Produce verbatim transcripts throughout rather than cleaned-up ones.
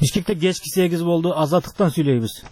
Бишкекте кечки сегиз болду. Азаттыктан сүйлөйбүз.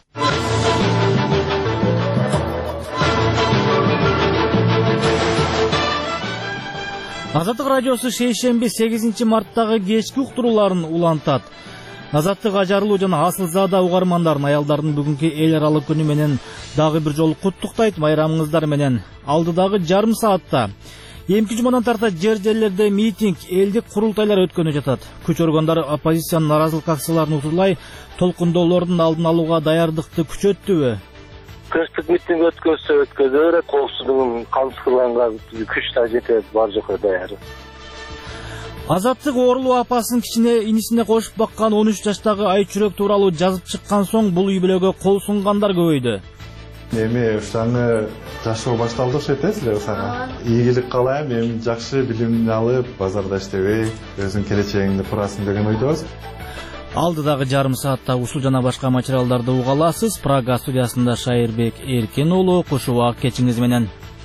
Азаттык радиосу шейшемби сегизинчи марттагы кечки уктурууларын улантат. Азаттык ажарылуу жана асылзада угармандарын аялдардын бүгүнкү эл аралык күнү менен дагы бир жолу куттуктайт. Майрамыңыздар менен. Алдыдагы жарым саатта эмки жумадан тарта жер жерлерде митинг, элдик курултайлар өткөнү жатат. Күч органдары оппозициянын наразылык акцияларын утулай толкундоолордун алдын алууга даярдыкты күчөттүбү? Көчтүк митинг өткөзсө өткөзө берет, коопсуздугун камсыздыганга күч да жетет, бар жокко даяр. Азаттык оорулуу апасын кичине инисине кошуп баккан он үч жаштагы Айчүрөк тууралуу жазып чыккан соң бул үй бүлөгө кол сунгандар көбөйдү. Эми ушаны жашоо башталды окшойт э силер сага. Ийгилик каалайм, эми жакшы билим алып, базарда иштебей, өзүнүн келечегиңди курасың деген ойдобуз. Алдыдагы жарым саатта ушул жана башка материалдарды уга аласыз. Прага студиясында Шайырбек Эркен уулу, куш убак кечиңиз менен.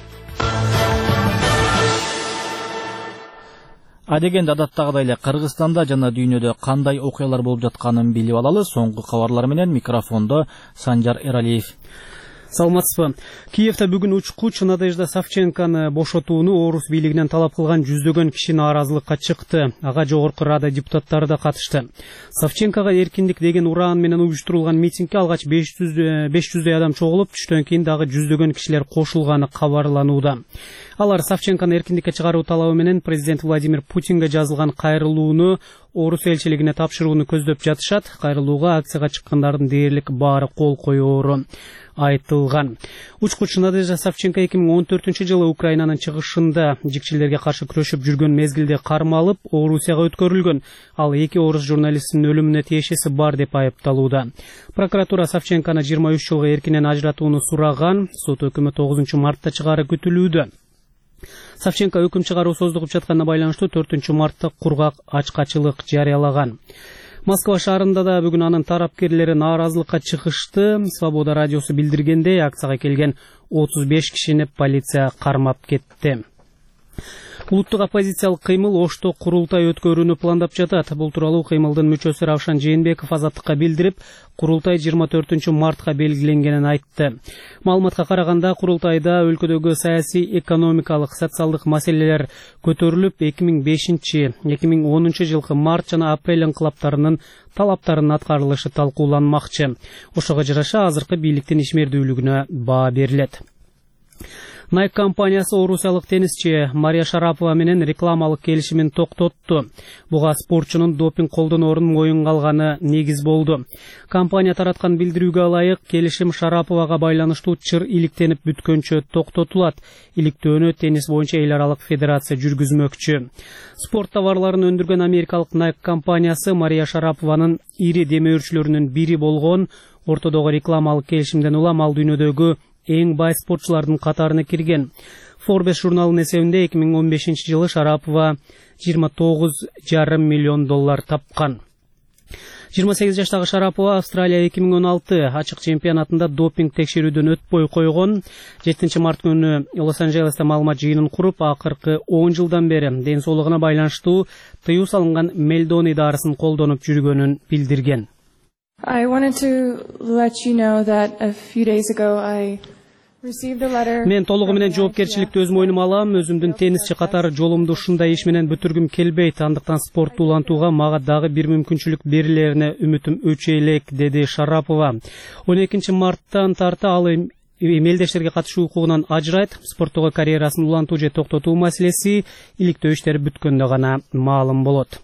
Адегенде адаттагыдай эле Кыргызстанда жана дүйнөдө кандай окуялар болуп жатканын билип алалы. Соңку кабарлар менен микрофондо Санжар Эралиев. Саламатсызбы. Киевде бүгүн учкуч Надежда Савченканы бошотууну орус бийлигинен талап кылган жүздөгөн киши нааразылыкка чыкты. Ага жогорку рада депутаттары да катышты. Савченкага эркиндик деген ураан менен уюштурулган митингге алгач беш жүздөй адам чогулуп, түштөн кийин дагы жүздөгөн кишилер кошулганы кабарланууда. Алар Савченканы эркиндикке чыгаруу талабы менен президент Владимир Путинге жазылган кайрылууну орус элчилигине тапшырууну көздөп жатышат. Кайрылууга акцияга чыккандардын дээрлик баары кол коёору айтылган. Учкуч Надежда Савченко эки миң он төртүнчү жылы Украинанын чыгышында жикчилерге каршы күрөшүп жүргөн мезгилде кармалып, Орусияга өткөрүлгөн. Ал эки орус журналисттин өлүмүнө тиешеси бар деп айыпталууда. Прокуратура Савченканы жыйырма үч жылга эркинен ажыратууну сураган. Сот өкүмү тогузунчу мартта чыгаары күтүлүүдө. Савченко өкүм чыгаруу создугуп жатканына байланыштуу төртүнчү мартта кургак ачкачылык жарыялаган. Москва шаарында да бүгүн анын тарапкерлери нааразылыкка чыгышты. Свобода радиосу билдиргендей, акцияга келген отуз беш кишини полиция кармап кетти. Улуттук оппозициялык кыймыл Ошто курултай өткөрүүнү пландап жатат. Бул тууралуу кыймылдын мүчөсү Равшан Жээнбеков Азаттыкка билдирип, курултай жыйырма төртүнчү мартка белгиленгенин айтты. Маалыматка караганда, курултайда өлкөдөгү саясий, экономикалык, социалдык маселелер көтөрүлүп, эки миң бешинчи — эки миң онунчу жылкы март жана апрель инкылаптарынын талаптарынын аткарылышы талкууланмакчы. Ошого жараша азыркы бийликтин ишмердүүлүгүнө баа берилет. Nike компаниясы орусиялык теннисчи Мария Шарапова менен рекламалык келишимин токтотту. Буга спортчунун допинг колдоноорун моюнга алганы негиз болду. Компания тараткан билдирүүгө ылайык, келишим Шараповага байланыштуу чыр иликтенип бүткөнчө токтотулат. Иликтөөнү теннис боюнча эл аралык федерация жүргүзмөкчү. Спорт товарларын өндүргөн америкалык Nike компаниясы Мария Шарапованын ири демөөрчүлөрүнүн бири болгон ортодогу рекламалык келишимден улам ал дүйнөдөгү эң бай спортчулардын катарына кирген. Forbes журналынын эсебинде эки миң он бешинчи жылы Шарапова жыйырма тогуз жарым миллион доллар тапкан. жыйырма сегиз жаштагы Шарапова Австралия эки миң он алты ачык чемпионатында допинг текшерүүдөн өтпөй койгон. жетинчи март күнү Лос-Анджелесте маалымат жыйынын куруп, акыркы он жылдан бери ден соолугуна байланыштуу тыюу салынган мелдони дарысын колдонуп жүргөнүн билдирген. I wanted to let you know that a few days ago I received a letter. Мен толугу менен жоопкерчиликти өз мойнума алам. Өзүмдүн теннисчи катары жолумду ушундай иш менен бүтүргүм келбейт. Андыктан спортту улантууга мага дагы бир мүмкүнчүлүк берилерине үмүтүм өчө элек, деди Шарапова. он экинчи марттан тарта ал мелдештерге катышуу укугунан ажырайт. Спорттогу карьерасын улантуу же токтотуу маселеси иликтөө иштери бүткөндө гана маалым болот.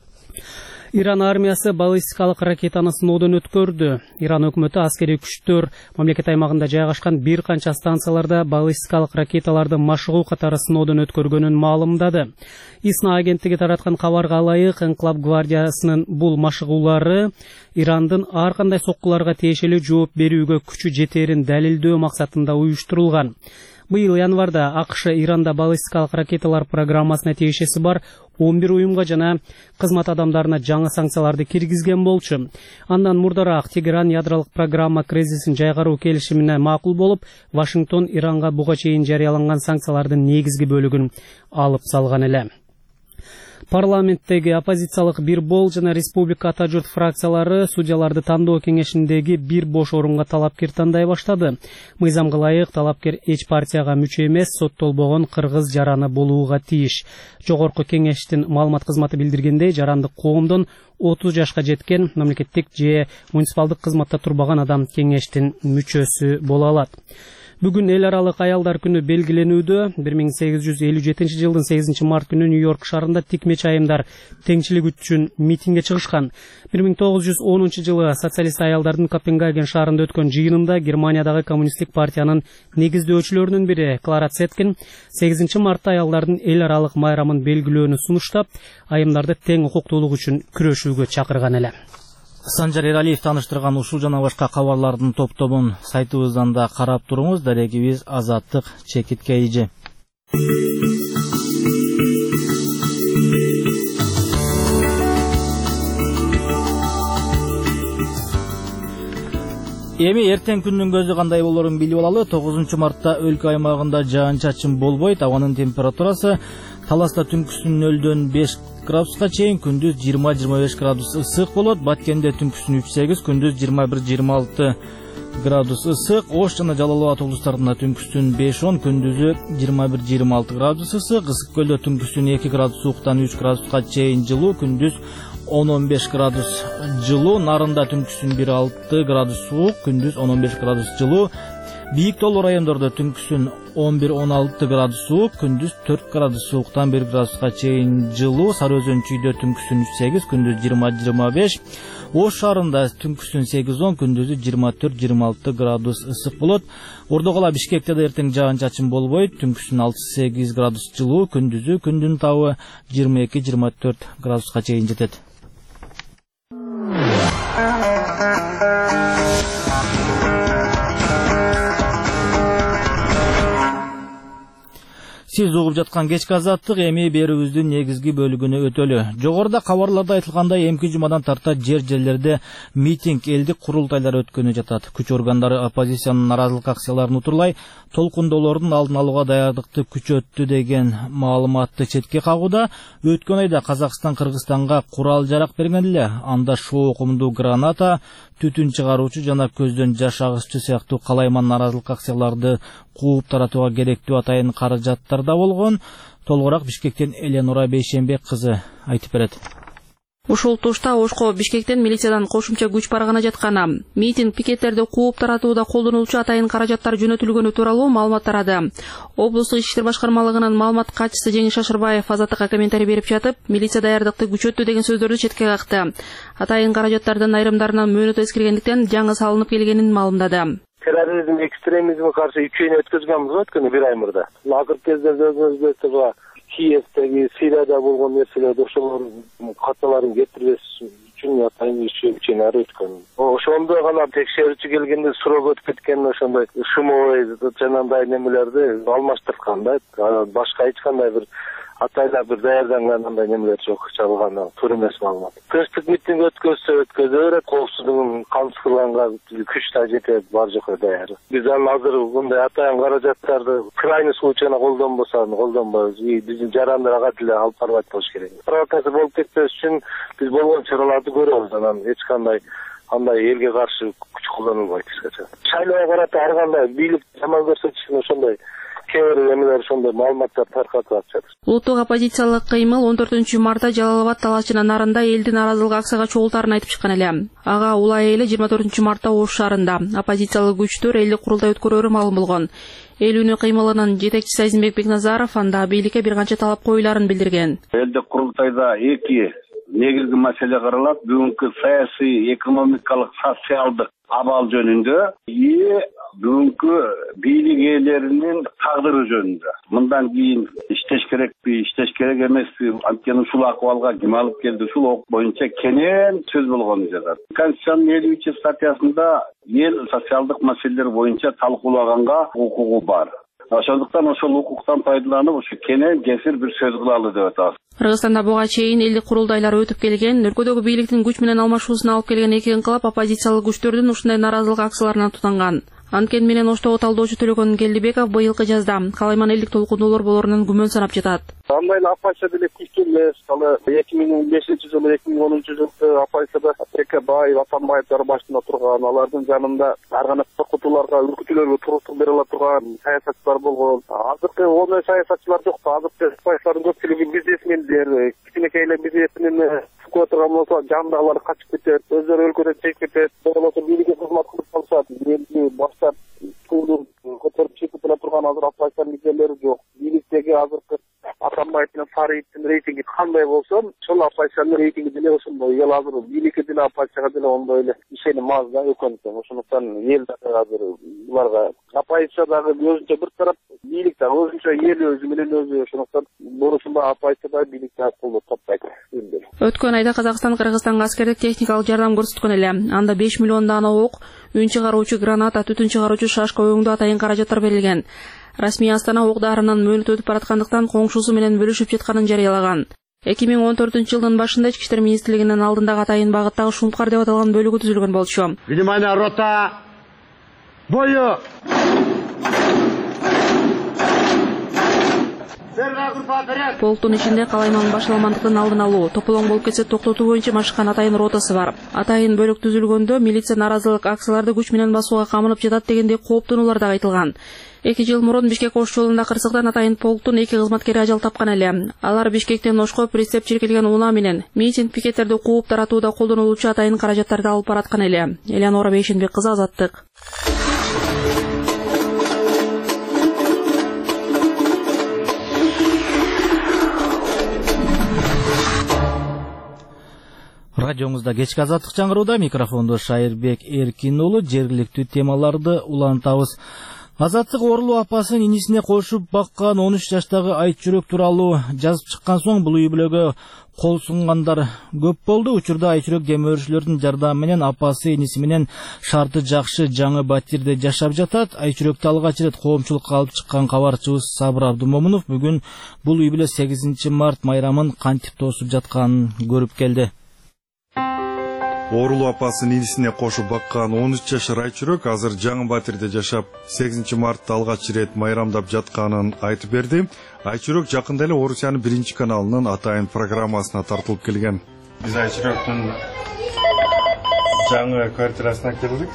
Иран армиясы баллистикалык ракетаны сыноодон өткөрдү. Иран өкмөтү аскерий күчтөр мамлекет аймагында жайгашкан бир канча станцияларда баллистикалык ракеталарды машыгуу катары сыноодон өткөргөнүн маалымдады. ИСНА агенттиги тараткан кабарга ылайык, Энклав гвардиясынын бул машыгуулары Ирандын ар кандай соккуларга тиешелүү жооп берүүгө күчү жетерин далилдөө максатында уюштурулган. Быйыл январда АКШ Иранда баллистикалык ракеталар программасына тиешеси бар он бир уюмга жана кызмат адамдарына жаңы санкцияларды киргизген болчу. Андан мурдараак Тегеран ядролук программа кризисин жайгаруу келишимине макул болуп, Вашингтон Иранга буга чейин жарыяланган санкциялардын негизги бөлүгүн алып салган эле. Парламенттеги оппозициялык бир бол жана республика ата журт фракциялары судьяларды тандоо кеңешиндеги бир бош орунга талапкер тандай баштады. Мыйзамга ылайык талапкер эч партияга мүчө эмес, соттолбогон кыргыз жараны болууга тийиш. Жогорку кеңештин маалымат кызматы билдиргендей, жарандык коомдон отуз жашка жеткен мамлекеттик же муниципалдык кызматта турбаган адам кеңештин мүчөсү боло алат. Бүгүн эл аралык аялдар күнү белгиленүүдө. бир миң сегиз жүз элүү жетинчи жылдын сегизинчи март күнү Нью-Йорк шаарында тикмеч айымдар теңчилик үчүн митингге чыгышкан. бир миң тогуз жүз онунчу жылы социалист аялдардын Копенгаген шаарында өткөн жыйынында Германиядагы коммунисттик партиянын негиздөөчүлөрүнүн бири Клара Цеткин сегизинчи мартта аялдардын эл аралык майрамын белгилөөнү сунуштап, айымдарды тең укуктуулук үчүн күрөшүүгө чакырган эле. Санжар Эралиев таныштырган ушул жана башка кабарлардын топтомун сайтыбыздан да карап туруңуз. Дарегибиз Азаттык Чекит Кейжи. Эми эртең күндүн көзү кандай болорун билип алалы. тогузунчу мартта өлкө аймагында жаан-чачын болбойт. Абанын температурасы Таласта түнкүсүн нөлдөн беш градуска чейин, күндүз жыйырма жыйырма беш градус ысык болот. Баткенде түнкүсүн үч сегиз, күндүз жыйырма бир жыйырма алты градус ысык. Ош жана Жалал Абад облустарында түнкүсүн беш он, күндүзү жыйырма бир жыйырма алты градус ысык. Ысык көлдө түнкүсүн эки градус сууктан үч градуска чейин жылуу, күндүз он он беш градус жылуу. Нарында түнкүсүн бир алты градус суук, күндүз он он беш градус жылуу. Бийик тоолуу райондордо түнкүсүн он бир он алты градус суук, күндүз төрт градус сууктан бир градуска чейин жылуу. Сары Өзөн чүйдө түнкүсүн үч сегиз, күндүз жыйырма жыйырма беш. Ош шаарында түнкүсүн сегиз он, күндүзү жыйырма төрт жыйырма алты градус ысык болот. Ордокала Бишкекте да эртең жаан-чачын болбойт. Түнкүсүн алты сегиз градус жылуу, күндүзү күндүн табы жыйырма эки жыйырма төрт градуска чейин жетет. Сиз угуп жаткан кечки азаттык эми берүүбүздүн негизги бөлүгүнө өтөлү. Жогоруда кабарларда айтылгандай, эмки жумадан тарта жер жерлерде митинг, элдик курултайлар өткөнү жатат. Күч органдары оппозициянын наразылык акцияларын утурлай, толкундоолордун алдын алууга даярдыкты күчөттү деген маалыматты четке кагууда. Өткөн айда Казакстан Кыргызстанга курал жарак берген эле. Анда шоо окумдуу граната, түтүн чыгаруучу жана көздөн жаш агызчу сыяктуу калайман наразылык акцияларды кууп таратууга керектүү атайын каражаттар да болгон. Толугураак Бишкектен Эленора Бейшембек кызы айтып берет. Ушул тушта Ошко Бишкектен милициядан кошумча күч баргана жатканы, митинг пикеттерди кууп таратууда колдонулчу атайын каражаттар жөнөтүлгөнү тууралуу маалымат тарады. Облустук ички иштер башкармалыгынын маалымат катчысы Жеңиш Шашырбаев Азаттыкка комментарий берип жатып, милиция даярдыкты күчөттү деген сөздөрдү четке какты. Атайын каражаттардын айрымдарынан мөөнөт эскиргендиктен жаңы салынып келгенин маалымдады. Терроризм, экстремизмге каршы үч жыйын өткөзгөнбүз өткөнү бир ай мурда. Акыркы кезде өзүбүздө Киевдеги, Сирияда болгон нерселерди ошолор каталарын кетирбес үчүн атайын үч жыйын өткөн. Ошондо гана текшерүүчү келгенде суроо өтүп кеткен ошондой шумовой жанагындай немелерди алмаштырткан да. Башка эч кандай бир атайла бир даярданган андай немелер жок, чалган туура эмес маалымат. Тынчтык митинг өткөзсө өткөзө берет, коопсуздугун камсызданган күч да жетет, бар жок даяр. Биз аны азыр мындай атайын каражаттарды крайний случайна колдонбосо колдонбойбуз. Биздин жарандар ага деле алып барбайт болуш керек. Провокация болуп кетпеш үчүн биз болгон чараларды көрөбүз, анан эч кандай андай элге каршы күч колдонулбайт эскече. Шайлоого карата ар кандай бийлик жаман көрсөтүшүн ошондой кээ эмелер ошондой маалыматтар таркатып атышат. Улуттук оппозициялык кыймыл он төртүнчү мартта Жалал Абад Талаш жана Нарында элдин наразылык акцияга чогултаарын айтып чыккан эле. Ага улай эле жыйырма төртүнчү мартта Ош шаарында оппозициялык күчтөр элдик курултай өткөрөөрү маалым болгон. Эл үнү кыймылынын жетекчиси Азимбек Бекназаров анда бийликке бир канча талап коюларын билдирген. Элдик курултайда эки негизги маселе каралат. Бүгүнкү саясий, экономикалык, социалдык абал жөнүндө и бүгүнкү бийлик ээлеринин тагдыры жөнүндө. Мындан кийин иштеш керекпи, иштеш керек эмеспи, анткени ушул акыбалга ким алып келди, ушул ок боюнча кенен сөз болгону жатат. Конституциянын элүүнчү статьясында эл социалдык маселелер боюнча талкуулаганга укугу бар. Ошондуктан ошол укуктан пайдаланып, ушу кенен жесир бир сөз кылалы деп атабыз. Кыргызстанда буга чейин элдик курултайлар өтүп келген, өлкөдөгү бийликтин күч менен алмашуусуна алып келген эки инкылап оппозициялык күчтөрдүн ушундай наразылык акцияларынан тутанган. Анткени менен Оштогу талдоочу Төлөгөн Келдибеков быйылкы жазда калайман элдик толкундоолор болорунан күмөн санап жатат. Андай эле апайча деле күчтүү эмес. Ал эки миң бешинчи жылы, эки миң онунчу жылы апайчада Текебаев, Атамбаевдер башында турган, алардын жанында ар кандай коркутууларга, үркүтүүлөргө туруктук бере ала турган саясатчылар болгон. Азыркы ондай саясатчылар жок. Азыркы саясаттардын көпчүлүгү бизнесмендер, кичинекей эле бизнесмен чыгып отурган болсо, жанындагылар качып кетет, өздөрү өлкөдөн чегип кетет. Болбосо бийликке кызмат кылып калышат. Элди баштап туулуу көтөрүп чыгып келе турган азыр апайчанын лидерлери жок. Бийликтеги азыркы Атамбаев менен Фариддин рейтинги кандай болсо, ошол апайчанын рейтинги деле ошондой. Эл азыр бийликке деле апайчага деле ондой эле ишеним аз да өкмөттөн. Ошондуктан эл азыр буларга апайча дагы өзүнчө бир тарап, бийлик дагы өзүнчө эл өзү менен өзү. Ошондуктан бурушунда апайча да бийликти колдоп таппайт. Өткөн айда Казакстан Кыргызстанга аскердик техникалык жардам көрсөткөн эле. Анда беш миллион дана ок, үн чыгаруучу граната, түтүн чыгаруучу шашка өңдүү атайын каражаттар берилген. Расмий Астана ок дарынын мөөнөтү өтүп бараткандыктан коңшусу менен бөлүшүп жатканын жарыялаган. эки миң он төртүнчү жылдын башында Ички иштер министрлигинин алдындагы атайын багыттагы Шунткар деп аталган бөлүгү түзүлгөн болчу. Внимание, рота! Бою! Полктун ичинде калайман башаламандыктын алдын алуу, тополоң болуп кетсе токтотуу боюнча машыккан атайын ротасы бар. Атайын бөлүк түзүлгөндө милиция наразылык акцияларды күч менен басууга камынып жатат дегендей кооптонуулар да айтылган. Эки жыл мурун Бишкек Ош жолунда кырсыктан атайын полктун эки кызматкери ажал тапкан эле. Алар Бишкектен Ошко пристеп чиркелген унаа менен митинг пикеттерди кууп таратууда колдонулуучу атайын каражаттарды алып бараткан эле. Элеонора Бейшенбек кызы, Азаттык. Радиоңузда кечки Азаттык чаңырууда, микрофондо Шайырбек Эркин уулу. Жергиликтүү темаларды улантабыз. Азаттык Орлуу апасын инисине кошуп баккан он үч жаштагы Айчүрөк тууралуу жазып чыккан соң бул үй бүлөгө кол сунгандар көп болду. Учурда Айчүрөк демөөрчүлөрдүн жардамы менен апасы иниси менен шарты жакшы жаңы батирде жашап жатат. Айчүрөктү алгач ирет коомчулукка алып чыккан кабарчыбыз Сабыр Абдумомунов бүгүн бул үй бүлө сегизинчи март майрамын кантип тосуп жатканын көрүп келди. Орлуу апасын инисине кошуп баккан он үч жашар Айчүрөк азыр жаңы батирде жашап, сегизинчи мартта алгач ирет майрамдап жатканын айтып берди. Айчүрөк жакында эле Орусиянын биринчи каналынын атайын программасына тартылып келген. Биз Айчүрөктүн жаңы квартирасына келдик.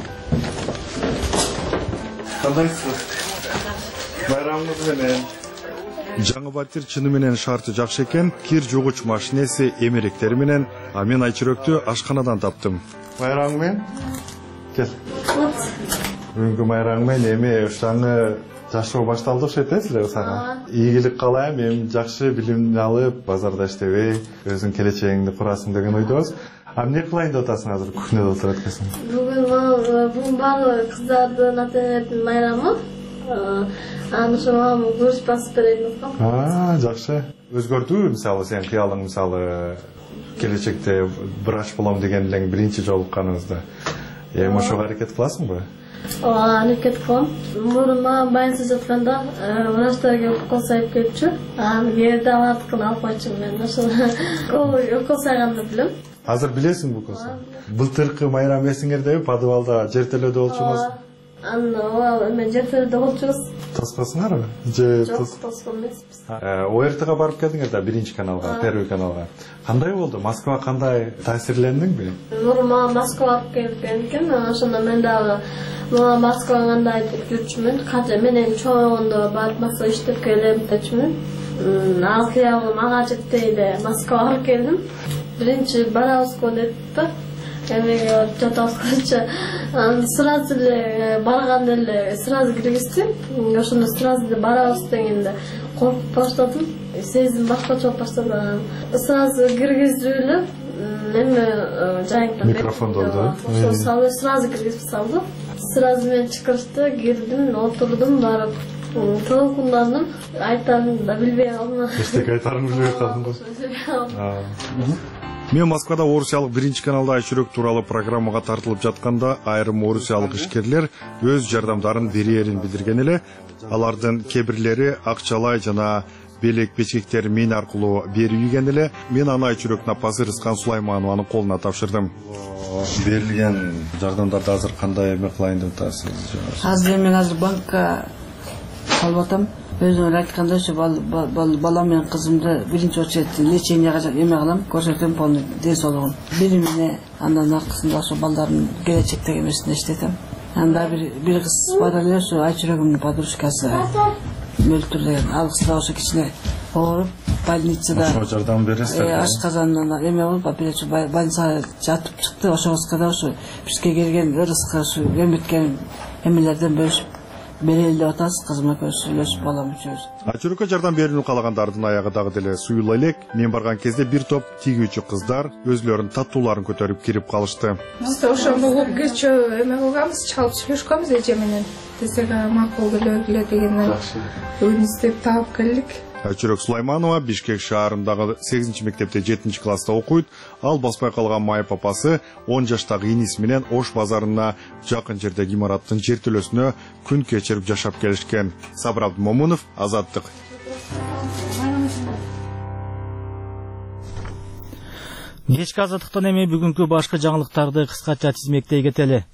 Кандайсыз? Майрамыңыз менен. Жаңы батир чыны менен шарты жакшы экен, кир жугуч машинеси, эмеректери менен, а мен Айчүрөктү ашканадан таптым. Майрамың менен? Кел. Бүгүнкү майрамың менен эми жаңы жашоо башталды окшойт эле сага. Ийгилик каалайм, эми жакшы билим алып, базарда иштебей, өзүң келечегиңди курасың деген ойдобуз. А эмне кылайын деп атасың азыр кухняда отуруп аткансың? Бүгүн бүгүн баары кыздардын ата-энелердин майрамы. Аны шоңам көрүш басып берейин деп калдым. А, жакшы. Өзгөрдүбү мисалы сен кыялың мисалы келечекте врач болом деген элең биринчи жолукканыңызда. Эми ошого аракет кыласыңбы? Ооба, аракет кылам. Мурун мага байынсыз жатканда врачтар келип укол сайып кетчү. Аны кээде алардыкын алып койчумун мен. Ошол укол сайганды билем. Азыр билесиңби укол? Былтыркы майрам эсиңердеби? Подвалда жертөлөдө болчуңуз? Аны мен жертөлөдө болчубуз. Тоскосуңарбы? Же Жок, тоскон эмеспиз. ОРТга барып келдиңер да, биринчи каналга, первый каналга. Кандай болду? Москва кандай, таасирлендиңби? Мурун мага Москва алып келген экен, ошондо мен дагы мага Москвага кандай деп жүрчүмүн. Кажа менен чоңондо барып Москва иштеп келем дечүмүн. Ал кыялым ага жетпей эле Москвага алып келдим. Биринчи барабызго деп да. Эмеге жатабыз кылча. Сразу эле барганда эле сразу киргизди. Ошондо сразу эле барабыз дегенде коркуп баштадым. Сезим башкача болуп баштады. Сразу киргизип эле эми жайыктан микрофон болду. Ошо сразу сразу киргизип салды. Сразу мен чакырышты, кирдим, отурдум, барып толкундандым. Айтарымды да билбей калдым. Эчтеке айтарыңды билбей калдыңбы? Мен Москвада Орусиялык биринчи каналда Айчүрөк тууралуу программага тартылып жатканда айрым орусиялык ишкерлер өз жардамдарын берерин билдирген эле. Алардын кебирлери акчалай жана белек печкектер мен аркылуу берилген эле. Мен аны Айчүрөктүн апасы Рыскан Сулайманованын колуна тапшырдым. Берилген жардамдарды азыр кандай эме кылайын деп атасыз? Азыр мен азыр банкка алып атам. өзүң айткандай ушу балам менен кызымды биринчи очередь леченияга эме кылам, көрсөтөм полный ден соолугун. Билимине, андан аркасында ошо балдардын келечектеги эмесин эчтетем. Анда бир бир кыз бар эле ушу Айчүрөгүмдүн подружкасы өлтүрүлгөн. Ал кыз да ошо кичине ооруп больницада. Ошо жардам бересиздер. Ашказандан эме болуп, операция больницага жатып чыкты. Ошоңузга да ошо бизге келген ырыска ушу эметкен эмелерден бөлүшүп берели деп атасыз, кызым экөөбүз сүйлөшүп балам үчөөбүз. Айчүрөккө жардам берүүнү каалагандардын аягы дагы деле суюла элек. Мен барган кезде бир топ тигүүчү кыздар өзлөрүнүн таттууларын көтөрүп кирип калышты. Биз ошондо кечээ эме кылганбыз, чалып сүйлөшкөнбүз эже менен. Десеге макул келе дегенден бүгүн издеп таап келдик. Айчүрөк Сулайманова Бишкек шаарындагы сегизинчи мектепте жетинчи класста окуйт. Ал баспай калган майып апасы он жаштагы иниси менен Ош базарына жакын жердеги имараттын жертөлөсүнө күн кечирип жашап келишкен. Сабыр Абдымомунов, Азаттык. Кечки азаттыктан эми бүгүнкү башка жаңылыктарды кыскача тизмектей кетели.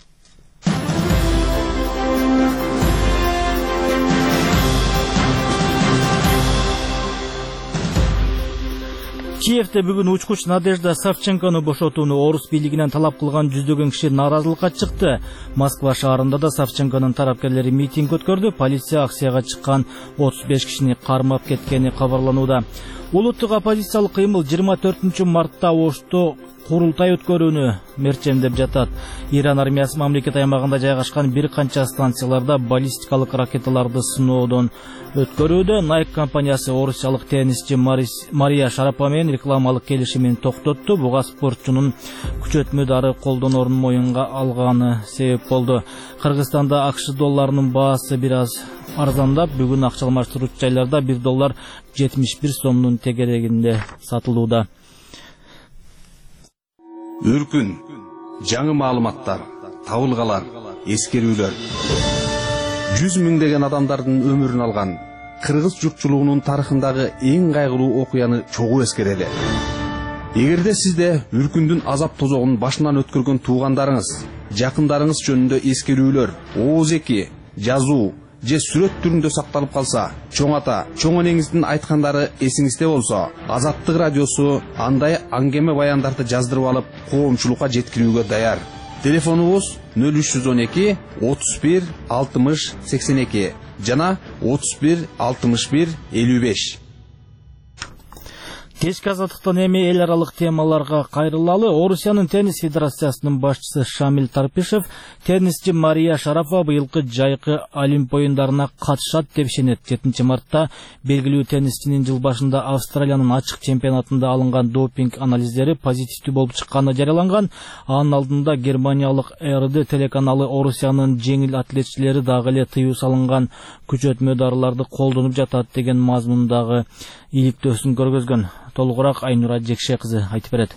Киевде бүгүн учкуч Надежда Савченкону бошотууну орус бийлигинен талап кылган жүздөгөн киши нааразылыкка чыкты. Москва шаарында да Савченконун тарапкерлери митинг өткөрдү. Полиция акцияга чыккан отуз беш кишини кармап кеткени кабарланууда. Улуттук оппозициялык кыймыл жыйырма төртүнчү мартта Ошто курултай өткөрүүнү мерчемдеп жатат. Иран армиясы мамлекет аймагында жайгашкан бир канча станцияларда баллистикалык ракеталарды сыноодон өткөрүүдө. Nike компаниясы орусиялык теннисчи Мария Шарапова менен рекламалык келишимин токтотту. Буга спортчунун күчөтмө дары колдоноорун моюнга алганы себеп болду. Кыргызстанда АКШ долларынын баасы бир аз арзандап, бүгүн акча алмаштыруучу жайларда бир доллар жетимиш бир сомдун тегерегинде сатылууда. Үркүн, жаңы маалыматтар, табылгалар, эскерүүлөр. жүз миңдеген адамдардын өмүрүн алган кыргыз журтчулугунун тарыхындагы эң кайгылуу окуяны чогуу эскерели. Эгерде сизде Үркүндүн азап тозогун башынан өткөргөн туугандарыңыз, жакындарыңыз жөнүндө эскерүүлөр, ооз эки, жазуу же сүрөт түрүндө сакталып калса, чоң ата, чоң энеңиздин айткандары эсиңизде болсо, Азаттык радиосу андай аңгеме баяндарды жаздырып алып, коомчулукка жеткирүүгө даяр. Телефонубуз нөл үч жүз он эки отуз бир алтымыш сексен эки жана отуз бир алтымыш бир элүү беш. Кечки азаттыктан эми эл аралык темаларга кайрылалы. Орусиянын теннис федерациясынын башчысы Шамил Тарпишев теннисчи Мария Шарапова быйылкы жайкы Олимп оюндарына катышат деп ишенет. жетинчи мартта белгилүү теннисчинин жыл башында Австралиянын ачык чемпионатында алынган допинг анализдери позитивдүү болуп чыкканы жарыяланган. Анын алдында Германиялык эр дэ телеканалы Орусиянын жеңил атлетчилери дагы эле тыюу салынган күчөтмө дарыларды колдонуп жатат деген мазмундагы иликтөөсүн көргөзгөн. Толугураак Айнура Жекше кызы айтып берет.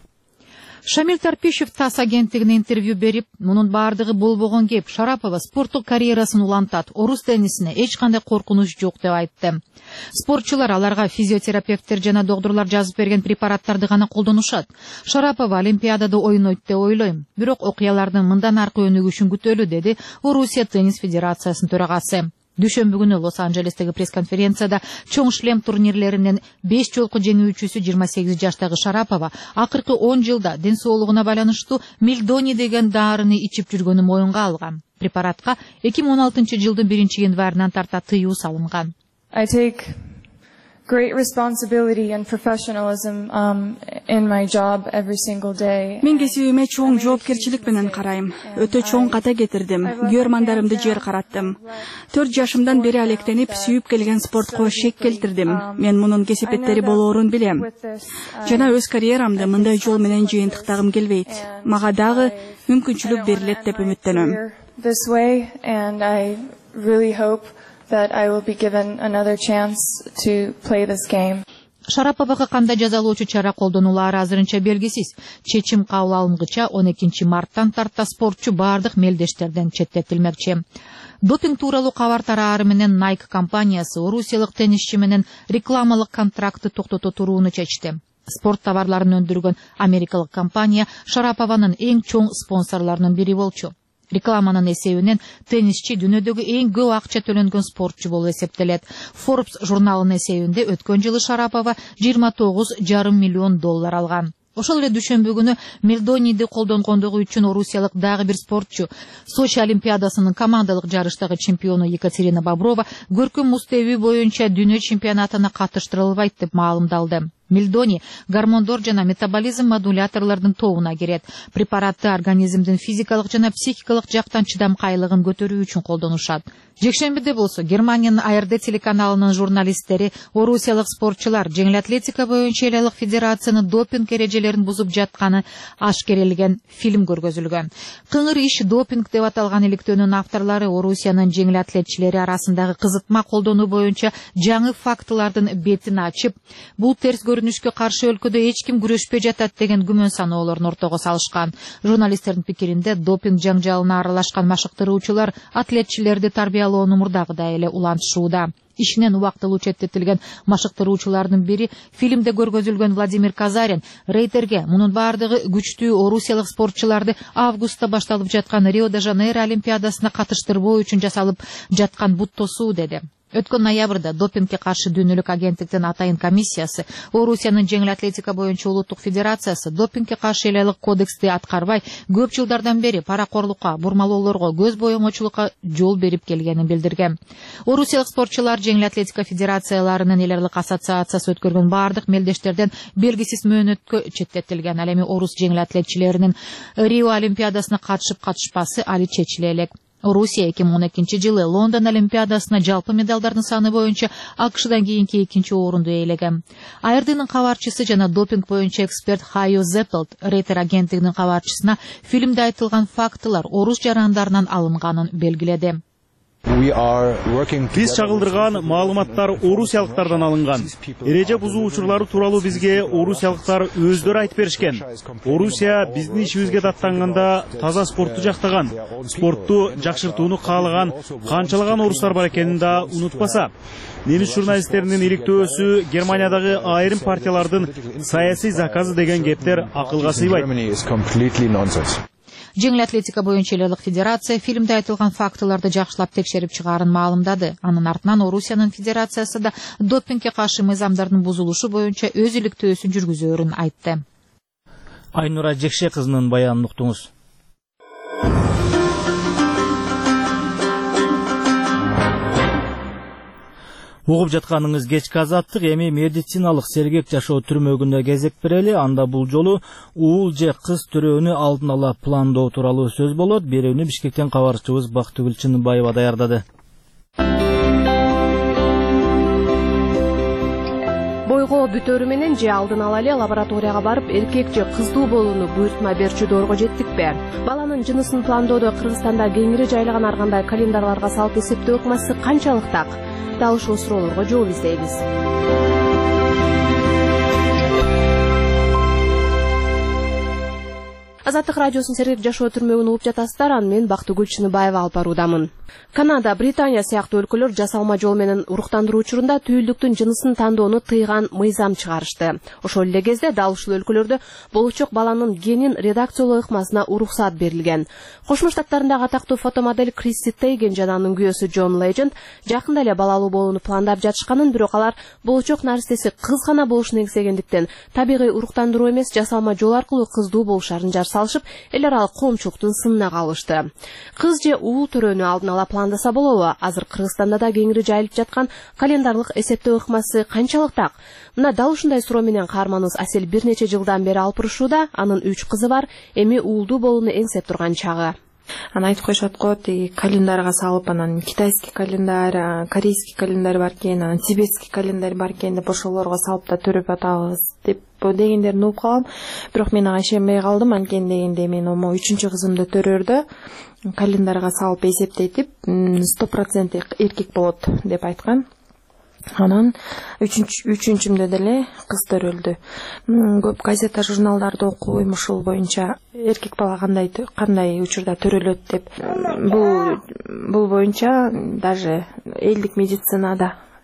Шамил Тарпишев ТАСС агенттигине интервью берип, мунун баардыгы болбогон кеп, Шарапова спорттук карьерасын улантат, орус теннисине эч кандай коркунуч жок деп айтты. Спортчулар аларга физиотерапевттер жана доктурлар жазып берген препараттарды гана колдонушат. Шарапова Олимпиадада ойнойт деп ойлойм, бирок окуялардын мындан аркы өнүгүшүн күтөлү, деди Орусия теннис федерациясынын төрагасы. Дүйшөмбү күнү Лос-Анджелестеги пресс-конференцияда чоң шлем турнирлеринин беш жолку жеңүүчүсү жыйырма сегиз жаштагы Шарапова акыркы он жылда ден соолугуна байланыштуу Мельдони деген даарыны ичип жүргөнү моюнга алган. Препаратка эки миң он алтынчы жылдын биринчи январынан тарта тыюу салынган. I take great responsibility and professionalism um, in my job every single day. Мен кесибиме чоң жоопкерчилик менен карайм. Өтө чоң ката кетирдим. Күйөрмандарымды жер караттым. төрт жашымдан бери алектенип, сүйүп келген спортко шек келтирдим. Мен мунун кесипеттери болоорун билем. Жана өз карьерамды мындай жол менен жыйынтыктагым келбейт. Мага дагы мүмкүнчүлүк берилет деп үмүттөнөм. This way, and I really hope that I will be given another chance to play this game. Шараповага кандай жазалоочу чара колдонулары азырынча белгисиз. Чечим кабыл алынгыча он экинчи марттан тарта спортчу бардык мелдештерден четтетилмекчи. Допинг тууралуу кабар тараары менен Nike компаниясы орусиялык теннисчи менен рекламалык контрактты токтото турууну чечти. Спорт товарларын өндүргөн америкалык компания Шарапованын эң чоң спонсорлорунун бири болчу. Рекламанын эсебинен теннисчи дүйнөдөгү эң көп акча төлөнгөн спортчу болуп эсептелет. Forbes журналынын эсебинде өткөн жылы Шарапова жыйырма тогуз жарым миллион доллар алган. Ошол эле дүйшөмбү күнү Мелдониди колдонгондугу үчүн орусиялык дагы бир спортчу, Сочи олимпиадасынын командалык жарыштагы чемпиону Екатерина Боброва көркөм муз тебүү боюнча дүйнө чемпионатына катыштырылбайт деп маалымдалды. Мелдони гормондор жана метаболизм модуляторлордун тобуна кирет. Препаратты организмдин физикалык жана психикалык жактан чыдамкайлыгын көтөрүү үчүн колдонушат. Жекшембиде болсо Германиянын А Р Д телеканалынын журналисттери орусиялык спортчулар жеңил атлетика боюнча эл элдик федерациянын допинг эрежелерин бузуп жатканы ашкерелген фильм көргөзүлгөн. Кыңыр иш допинг деп аталган иликтөөнүн авторлору Орусиянын жеңил атлетчилери арасындагы кызытма колдонуу боюнча жаңы фактылардын бетин ачып, бул терс көрүнүшкө каршы өлкөдө эч ким күрөшпөй жатат деген күмөн саноолорун ортого салышкан. Журналисттердин пикиринде допинг жаңжалына аралашкан машыктыруучулар атлетчилерди тарбиялоону мурдагыдай эле улантышууда. Ишинен убактылуу четтетилген машыктыруучулардын бири фильмде көргөзүлгөн Владимир Казарин Рейтерге мунун бардыгы күчтүү орусиялык спортчуларды августта башталып жаткан Рио-де-Жанейро олимпиадасына катыштырбоо үчүн жасалып жаткан бут тосуу деди. Өткөн ноябрда допингге каршы дүйнөлүк агенттиктин атайын комиссиясы, Орусиянын жеңил атлетика боюнча улуттук федерациясы допингге каршы эл элдик кодексти аткарбай, көп жылдардан бери паракорлукка, бурмалоолорго, көз боемочулукка жол берип келгенин билдирген. Орусиялык спортчулар жеңил атлетика федерацияларынын эл элдик ассоциациясы өткөргөн бардык мелдештерден белгисиз мөөнөткө четтетилген. Ал эми орус жеңил атлетчилеринин Рио олимпиадасына катышып катышпасы али чечиле элек. Орусия эки миң он экинчи жылы Лондон олимпиадасына жалпы медалдардын саны боюнча АКШдан кийинки экинчи орунду ээлеген. А Р Д'нын кабарчысы жана допинг боюнча эксперт Хайо Зеппелт Рейтер агенттигинин кабарчысына фильмде айтылган фактылар орус жарандарынан алынганын белгиледи. Биз чагылдырган маалыматтар орусиялыктардан алынган. Эреже бузуу учурлары тууралуу бизге орусиялыктар өздөрү айтып беришкен. Орусия биздин ишибизге даттанганда таза спортту жактаган, спортту жакшыртууну каалаган канчалаган орустар бар экенин да унутпаса. Немис журналисттеринин иликтөөсү Германиядагы айрым партиялардын саясий заказы деген кептер акылга сыйбайт. Жеңил атлетика боюнча эл элдик федерация фильмде айтылган фактыларды жакшылап текшерип чыгаарын маалымдады. Анын артынан Орусиянын федерациясы да допингге каршы мыйзамдардын бузулушу боюнча өз иликтөөсүн жүргүзөөрүн айтты. Айнура Жекше кызынын баянын уктуңуз. Угуп жатканыңыз кечки азаттык, эми медициналык сергек жашоо түрмөгүнө кезек берели. Анда бул жолу уул же кыз төрөөнү алдын ала пландоо тууралуу сөз болот. Берүүнү Бишкектен кабарчыбыз Бактыгүл Чыныбаева даярдады. Бойго бүтөрү менен же алдын ала эле лабораторияга барып, эркек же кыздуу болууну буйртма берчү доорго жеттикпи? Баланын жынысын пландоодо Кыргызстанда кеңири жайлаган ар кандай календарларга салып эсептөө ыкмасы канчалык так? Далышуу суроолорго жооп издейбиз. Азаттык радиосунун сергек жашоо түрмөгүн угуп жатасыздар, аны мен Бактыгүл Чыныбаева алып баруудамын. Канада, Британия сыяктуу өлкөлөр жасалма жол менен уруктандыруу учурунда түйүлдүктүн жынысын тандоону тыйган мыйзам чыгарышты. Ошол эле кезде дал ушул өлкөлөрдө болочок баланын генин редакциялоо ыкмасына уруксат берилген. Кошмо Штаттарындагы атактуу фотомодель Кристи Тейген жана анын күйөөсү Джон Лейдженд жакында эле балалуу болууну пландап жатышканын, бирок алар болочок наристеси кыз гана болушун эңсегендиктен табигый уруктандыруу эмес, жасалма жол аркылуу кыздуу болушарын жар салышып, эл аралык коомчулуктун сынына калышты. Кыз же уул төрөөнү алдын ала пландаса болобу? Азыр Кыргызстанда да кеңири жайылып жаткан календарлык эсептөө ыкмасы канчалык так? Мына дал ушундай суроо менен каарманыбыз Асель бир нече жылдан бери алып урушууда. Анын үч кызы бар, эми уулдуу болууну эңсеп турган чагы. Аны айтып коюшат го, тиги календарга салып, анан китайский календарь, корейский календарь бар экен, анан тибетский календарь бар экен деп ошолорго салып да төрөп атабыз деп дегендерин угуп калгам. Бирок мен ага ишенбей калдым. Анткени дегенде мен омо үчүнчү кызымды төрөрдө календарга салып эсептетип сто процент эркек болот деп айткан. Анан үчүнчүмдө деле кыз төрөлдү. Көп газета журналдарды окуйм ушул боюнча эркек бала кандай кандай учурда төрөлөт деп. Бул бул боюнча даже элдик медицинада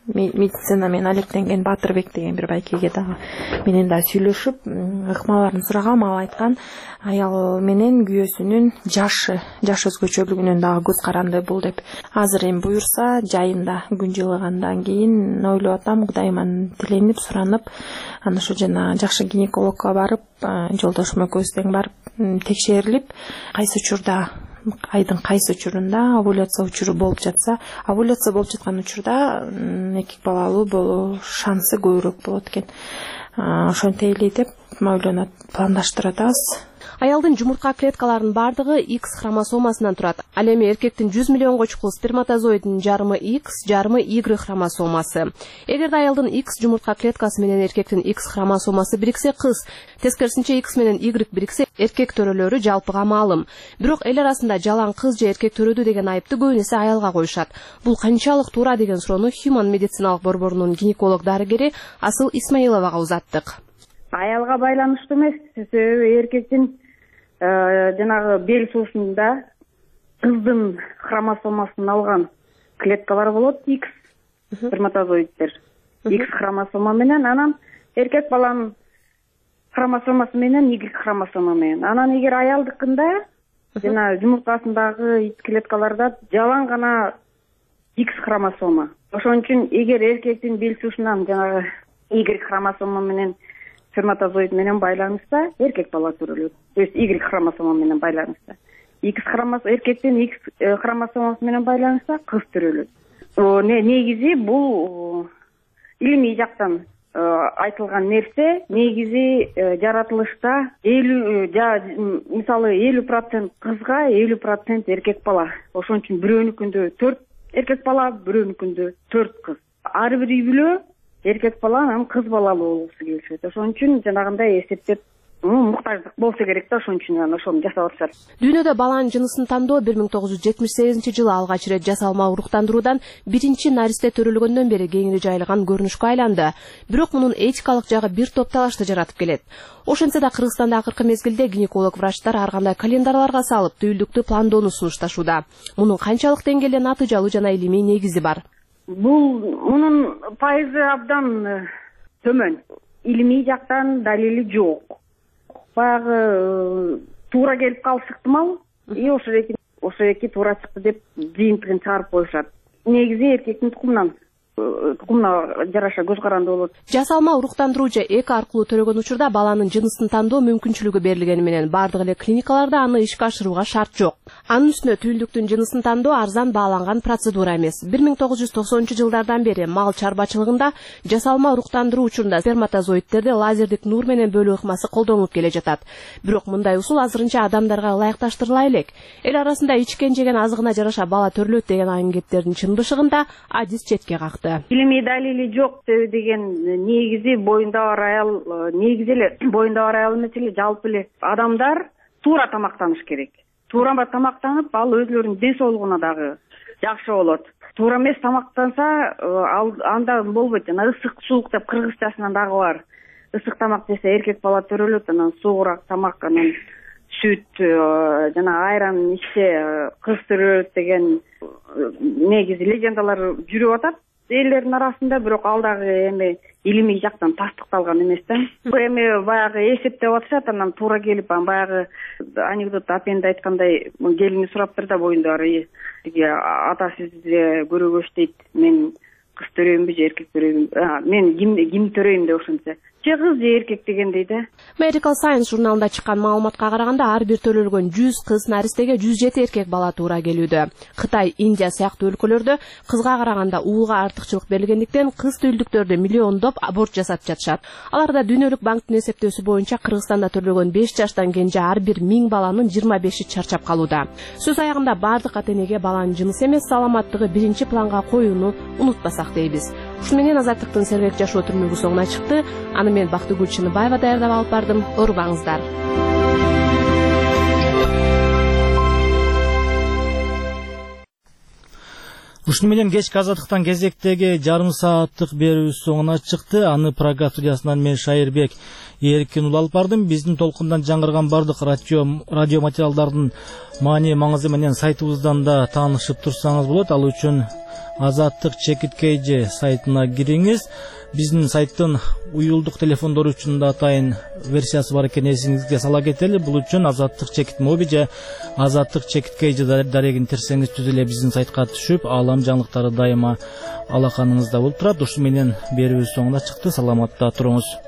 медицина менен алектенген Батырбек деген бир байкеге дагы менен да сүйлөшүп ыкмаларын сурагам. Ал айткан аял менен күйөөсүнүн жашы жаш өзгөчөлүгүнөн дагы көз каранды бул деп. Азыр эми буюрса жайында күн жылыгандан кийин ойлоп атам, Кудайыман тиленип суранып, анан ошо жана жакшы гинекологко барып, жолдошум экөөбүз тең барып текшерилип, кайсы учурда айдын кайсы учурунда овуляция учуру болуп жатса, овуляция болуп жаткан учурда экек балалуу болуу шансы көбүрөөк болот экен. Ошентели деп ойлонуп пландаштырып атабыз. Аялдын жумуртка клеткаларынын бардыгы X хромосомасынан турат. Ал эми эркектин жүз миллионго чукул сперматозоиддин жарымы X, жарымы Y хромосомасы. Эгерде аялдын X жумуртка клеткасы менен эркектин X хромосомасы бириксе кыз, тескерисинче X менен Y бириксе эркек төрөлөрү жалпыга маалым. Бирок эл арасында жалаң кыз же эркек төрөдү деген айыпты көбүн эсе аялга коюшат. Бул канчалык туура деген суроону Human медициналык борборунун гинеколог дарыгери Асыл Исмаиловага узаттык. Аялга байланыштуу эмес, себеби эркектин жанагы бел суусунда кыздын хромосомасын алган клеткалар болот, X сперматозоиддер. X хромосома менен, анан эркек баланын хромосомасы менен, Y хромосома менен. Анан эгер аялдыкында жана жумуртасындагы клеткаларда жалаң гана X хромосома. Ошон үчүн эгер эркектин бел суусунан жанагы Y хромосома менен сперматозоид менен байланышса, эркек бала төрөлөт. То есть Y хромосома менен байланышса. X хромосома эркектин X хромосомасы менен байланышса, кыз төрөлөт. Негизи бул илимий жактан айтылган нерсе, негизи жаратылышта мисалы элүү процент кызга, элүү процент эркек бала. Ошон үчүн бирөөнүкүндө төрт эркек бала, бирөөнүкүндө төрт кыз. Ар бир үй бүлө эркек бала, анан кыз балалуу болгусу келишет. Ошон үчүн жанагындай эсептеп муктаждык болсо керек да, ошон үчүн анан ошону жасап атышат. Дүйнөдө баланын жынысын тандоо бир миң тогуз жүз жетимиш сегизинчи жылы алгач ирет жасалма уруктандыруудан биринчи наристе төрөлгөндөн бери кеңири жайылган көрүнүшкө айланды. Бирок мунун этикалык жагы бир топ талашты жаратып келет. Ошентсе да Кыргызстанда акыркы мезгилде гинеколог врачтар ар кандай календарларга салып түйүлдүктү пландоону сунушташууда. Мунун канчалык деңгээлде натыйжалуу жана илимий негизи бар? Бул мунун пайызы абдан төмөн. Илимий жактан далили жок. Баягы туура келип калышы ыктымал, и ошо эки ошо эки туура чыкты деп жыйынтыгын чыгарып коюшат. Негизи эркектин тукумунан тукумуна жараша көз каранды болот. Жасалма уруктандыруу же эки аркылуу төрөгөн учурда баланын жынысын тандоо мүмкүнчүлүгү берилгени менен бардык эле клиникаларда аны ишке ашырууга шарт жок. Анын үстүнө түйүлдүктүн жынысын тандоо арзан бааланган процедура эмес. бир миң тогуз жүз токсонунчу жылдардан бери мал чарбачылыгында жасалма уруктандыруу учурунда сперматозоиддерди лазердик нур менен бөлүү ыкмасы колдонулуп келе жатат. Бирок мындай усул азырынча адамдарга ылайыкташтырыла элек. Эл арасында ичкен жеген азыгына жараша бала төрөлөт деген айын кептердин чын бышыгында адис четке какты. Илимий далили жок деген негизи боюнда бар аял, негизи эле боюнда бар аял эмес эле жалпы эле адамдар туура тамактаныш керек. Туура тамактанып, ал өзлөрүнүн ден соолугуна дагы жакшы болот. Туура эмес тамактанса, анда болбойт. Жана ысык суук деп кыргызчасынан дагы бар. Ысык тамак жесе эркек бала төрөлөт, анан суугураак тамак, анан сүт жана айран ичсе кыз төрөлөт деген негизи легендалар жүрүп атат элдердин арасында, бирок ал дагы эми илимий жактан тастыкталган эмес да. Эми баягы эсептеп атышат, анан туура келип, баягы анекдот апенде айткандай, келини сураптыр да боюнда бар. Ата сизде көрөгөч дейт, мен кыз төрөйүнбү же эркек төрөйүнбү? Мен ким ким төрөйүм деп ошентсе. Же кыз же эркек дегендей да. Medical Science журналында чыккан маалыматка караганда ар бир төрөлгөн жүз кыз наристеге жүз жети эркек бала туура келүүдө. Кытай, Индия сыяктуу өлкөлөрдө кызга караганда уулга артыкчылык берилгендиктен кыз түйүлдүктөрдө миллиондоп аборт жасап жатышат. Аларда Дүйнөлүк банктын эсептөөсү боюнча Кыргызстанда төрөлгөн беш жаштан кенже ар бир миң баланын жыйырма беши чарчап калууда. Сөз аягында бардык ата-энеге баланын жынысы эмес, саламаттыгы биринчи планга коюуну унутпасак дейбиз. Ушу менен Азаттыктын сергек жашоо түрмөгү соңуна чыкты. Аны мен Бактыгүл Чыныбаева даярдап алып бардым. Урбаңыздар. Ушуну менен кечки азаттыктан кезектеги жарым сааттык берүүбүз соңуна чыкты. Аны программа студиясынан мен Шайырбек Эркин уулу алып бардым. Биздин толкундан жаңырган бардык радио радио материалдардын маани маңызы менен сайтыбыздан да таанышып турсаңыз болот. Ал үчүн Азаттык чекит кей джи сайтына кириңиз. Биздин сайттын уюлдук телефондору үчүн да атайын версиясы бар экен, эсиңизге сала кетели. Бул үчүн Азаттык чекит моби же Азаттык чекит кей джи дарегин терсеңиз түз эле биздин сайтка түшүп, алам жаңылыктары дайыма алаканыңызда болуп турат. Ушу менен берүүбүз соңуна чыкты. Саламатта туруңуз.